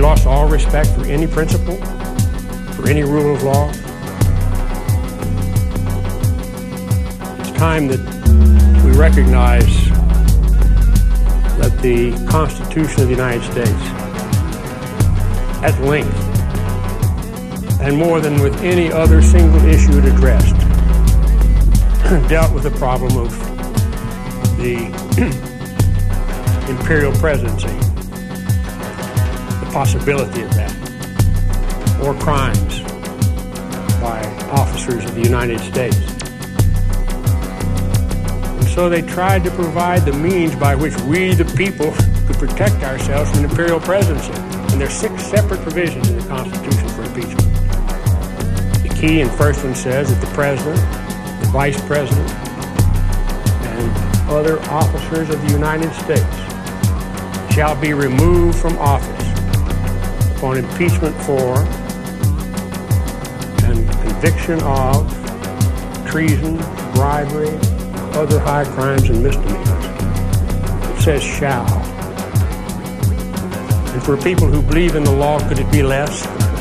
lost all respect for any principle, for any rule of law. It's time that we recognize that the Constitution of the United States, at length, and more than with any other single issue it addressed, dealt with the problem of the imperial presidency, the possibility of that, or crimes by officers of the United States. And so they tried to provide the means by which we, the people, could protect ourselves from an imperial presidency. And there are 6 separate provisions in the Constitution for impeachment. The key and first one says that the president, the vice president, and other officers of the United States shall be removed from office upon impeachment for and conviction of treason, bribery, other high crimes and misdemeanors. It says shall. And for people who believe in the law, could it be less?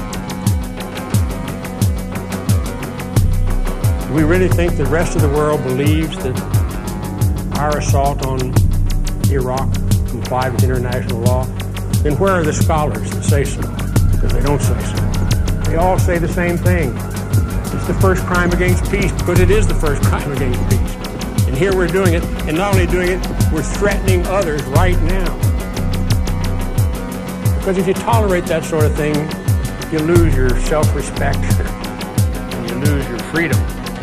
Do we really think the rest of the world believes that our assault on Iraq complied with international law? Then where are the scholars that say so? Because they don't say so. They all say the same thing. It's the first crime against peace, because it is the first crime against peace. And here we're doing it, and not only doing it, we're threatening others right now. Because if you tolerate that sort of thing, you lose your self-respect and you lose your freedom.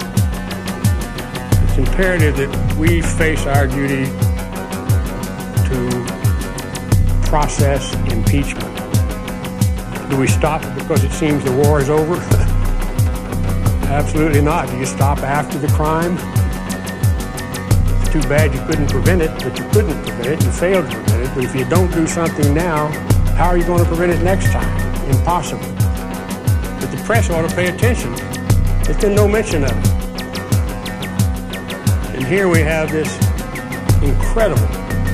It's imperative that we face our duty to process impeachment. Do we stop it because it seems the war is over? Absolutely not. Do you stop after the crime? It's too bad you couldn't prevent it, but you couldn't prevent it. You failed to prevent it. But if you don't do something now, how are you going to prevent it next time? Impossible. But the press ought to pay attention. There's been no mention of it. And here we have this incredible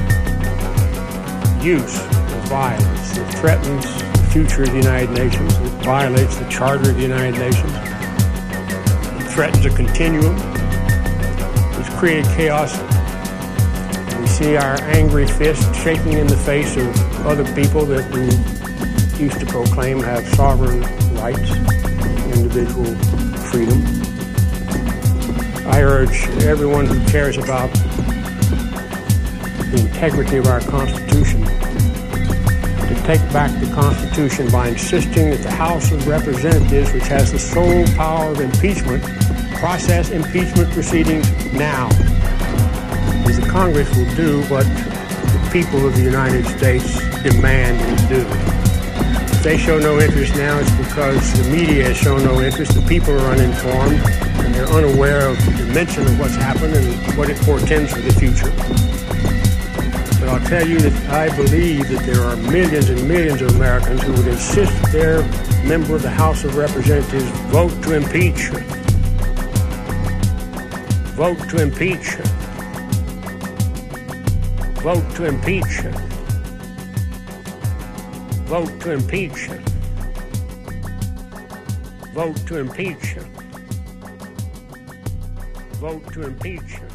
use of violence that threatens the future of the United Nations, that violates the Charter of the United Nations, it threatens a continuum, it's created chaos. We see our angry fist shaking in the face of other people that we used to proclaim have sovereign rights, individual freedom. I urge everyone who cares about the integrity of our Constitution to take back the Constitution by insisting that the House of Representatives, which has the sole power of impeachment, process impeachment proceedings now. As the Congress will do what the people of the United States demand and do. If they show no interest now, it's because the media has shown no interest, the people are uninformed, and they're unaware of the dimension of what's happened and what it portends for the future. But I'll tell you that I believe that there are millions and millions of Americans who would insist their member of the House of Representatives vote to impeach. Vote to impeach. Vote to impeach. Vote to impeach. Vote to impeach. Vote to impeach.